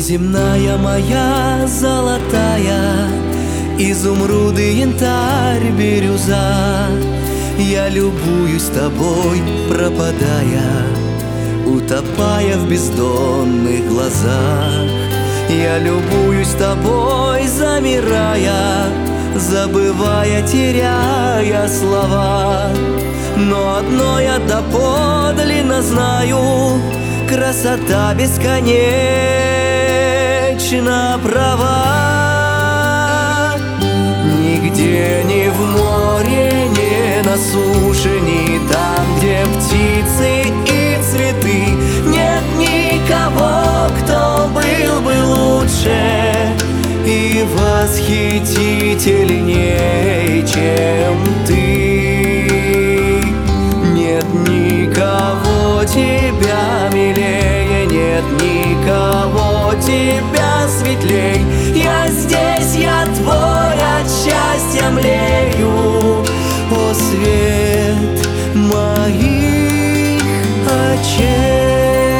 Неземная моя золотая, изумруды, янтарь, бирюза. Я любуюсь тобой, пропадая, утопая в бездонных глазах. Я любуюсь тобой, замирая, забывая, теряя слова. Но одно я доподлинно знаю: красота бесконечна права. Нигде, ни в море, ни на суше, ни там, где птицы и цветы, нет никого, кто был бы лучше и восхитительней, чем ты. Нет никого тебя милее, нет никого тебя светлей. Я здесь, я твой, от счастья млею, о свет моих очей.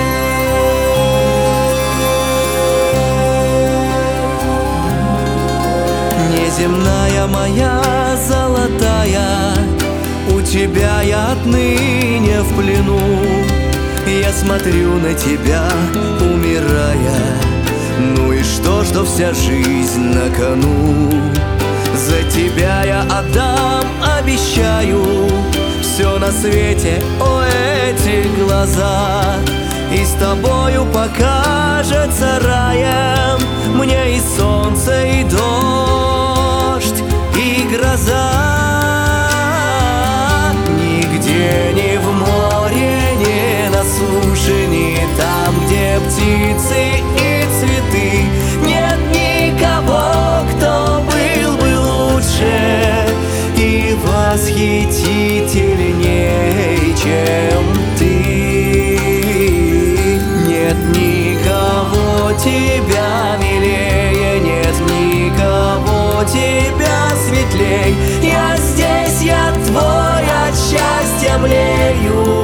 Неземная моя золотая, у тебя я отныне в плену. Я смотрю на тебя, умирая. Ну и что вся жизнь на кону? За тебя я отдам, обещаю, все на свете, о, эти глаза. И с тобою покажется раем мне и солнце, и дождь, и гроза. Нигде, ни в море, ни на суше, ни там, где птицы и цветы, нет никого, кто был бы лучше и восхитительней, чем ты. Нет никого тебя милее, нет никого тебя светлей. Я здесь, я твой, от счастья млею,